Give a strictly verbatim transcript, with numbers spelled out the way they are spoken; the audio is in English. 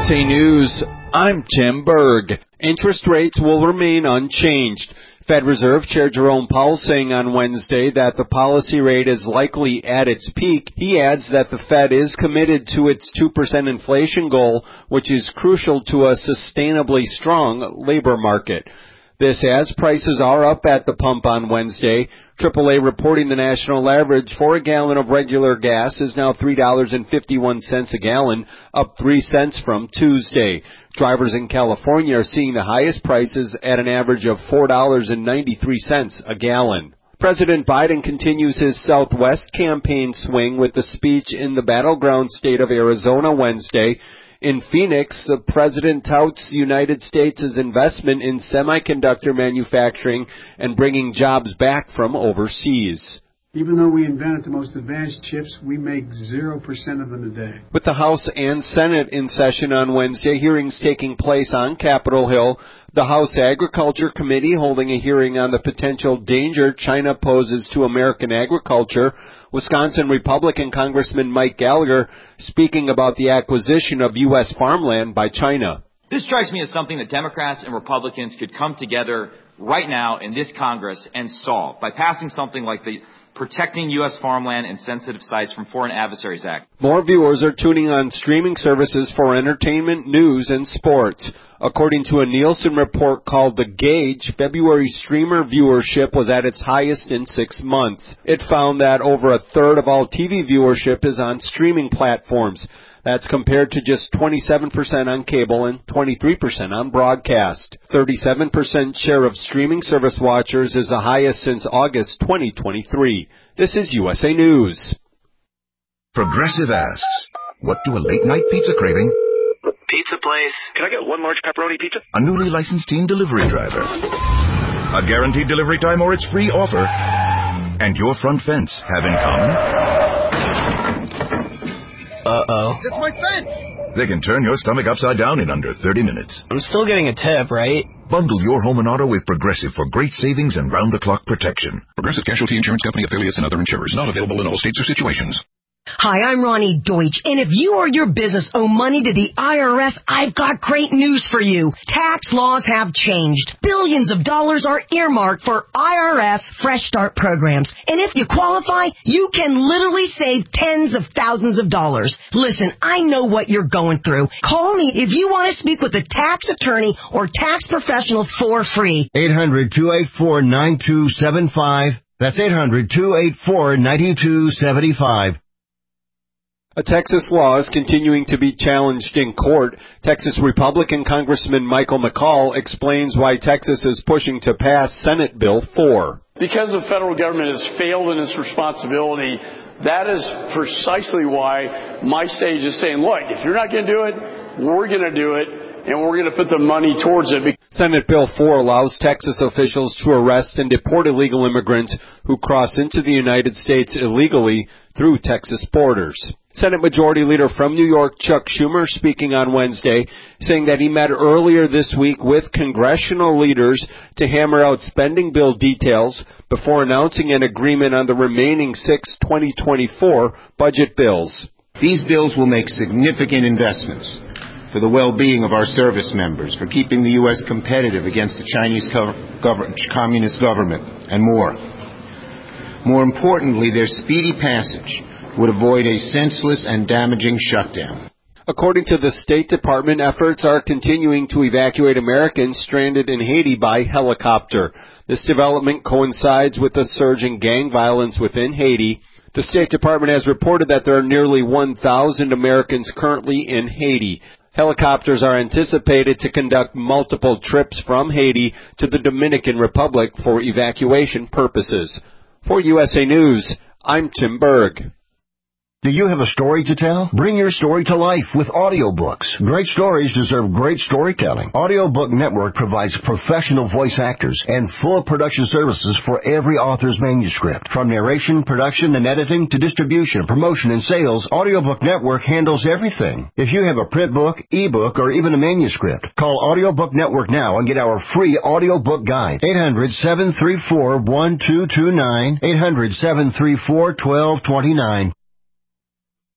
S A News, I'm Tim Berg. Interest rates will remain unchanged. Fed Reserve Chair Jerome Powell saying on Wednesday that the policy rate is likely at its peak. He adds that the Fed is committed to its two percent inflation goal, which is crucial to a sustainably strong labor market. This as prices are up at the pump on Wednesday. triple A reporting the national average for a gallon of regular gas is now three dollars and fifty-one cents a gallon, up three cents from Tuesday. Drivers in California are seeing the highest prices at an average of four dollars and ninety-three cents a gallon. President Biden continues his Southwest campaign swing with the speech in the battleground state of Arizona Wednesday. In Phoenix, the president touts the United States' investment in semiconductor manufacturing and bringing jobs back from overseas. Even though we invented the most advanced chips, we make zero percent of them today. With the House and Senate in session on Wednesday, hearings taking place on Capitol Hill, the House Agriculture Committee holding a hearing on the potential danger China poses to American agriculture. Wisconsin Republican Congressman Mike Gallagher speaking about the acquisition of U S farmland by China. This strikes me as something that Democrats and Republicans could come together right now in this Congress and solve by passing something like the Protecting U S Farmland and Sensitive Sites from Foreign Adversaries Act. More viewers are tuning on streaming services for entertainment, news, and sports. According to a Nielsen report called The Gauge, February streamer viewership was at its highest in six months. It found that over a third of all T V viewership is on streaming platforms. That's compared to just twenty-seven percent on cable and twenty-three percent on broadcast. thirty-seven percent share of streaming service watchers is the highest since August twenty twenty-three. This is U S A News. Progressive asks, what do a late-night pizza craving, pizza place, can I get one large pepperoni pizza, a newly licensed teen delivery driver, a guaranteed delivery time or its free offer, and your front fence have in common? Uh-oh. It's my fence! They can turn your stomach upside down in under thirty minutes. I'm still getting a tip, right? Bundle your home and auto with Progressive for great savings and round-the-clock protection. Progressive Casualty Insurance Company, affiliates, and other insurers. Not available in all states or situations. Hi, I'm Ronnie Deutsch, and if you or your business owe money to the I R S, I've got great news for you. Tax laws have changed. Billions of dollars are earmarked for I R S Fresh Start programs, and if you qualify, you can literally save tens of thousands of dollars. Listen, I know what you're going through. Call me if you want to speak with a tax attorney or tax professional for free. eight hundred, two eight four, nine two seven five. That's eight hundred, two eight four, nine two seven five. A Texas law is continuing to be challenged in court. Texas Republican Congressman Michael McCall explains why Texas is pushing to pass Senate Bill four. Because the federal government has failed in its responsibility, that is precisely why my stage is saying, look, if you're not going to do it, we're going to do it, and we're going to put the money towards it. Senate Bill four allows Texas officials to arrest and deport illegal immigrants who cross into the United States illegally through Texas borders. Senate Majority Leader from New York, Chuck Schumer, speaking on Wednesday, saying that he met earlier this week with congressional leaders to hammer out spending bill details before announcing an agreement on the remaining six twenty twenty-four budget bills. These bills will make significant investments for the well-being of our service members, for keeping the U S competitive against the Chinese co- gov- communist government, and more. More importantly, their speedy passage would avoid a senseless and damaging shutdown. According to the State Department, efforts are continuing to evacuate Americans stranded in Haiti by helicopter. This development coincides with the surge in gang violence within Haiti. The State Department has reported that there are nearly one thousand Americans currently in Haiti. Helicopters are anticipated to conduct multiple trips from Haiti to the Dominican Republic for evacuation purposes. For U S A News, I'm Tim Berg. Do you have a story to tell? Bring your story to life with audiobooks. Great stories deserve great storytelling. Audiobook Network provides professional voice actors and full production services for every author's manuscript. From narration, production, and editing to distribution, promotion, and sales, Audiobook Network handles everything. If you have a print book, ebook, or even a manuscript, call Audiobook Network now and get our free audiobook guide. eight hundred, seven three four, one two two nine, eight hundred, seven three four, one two two nine.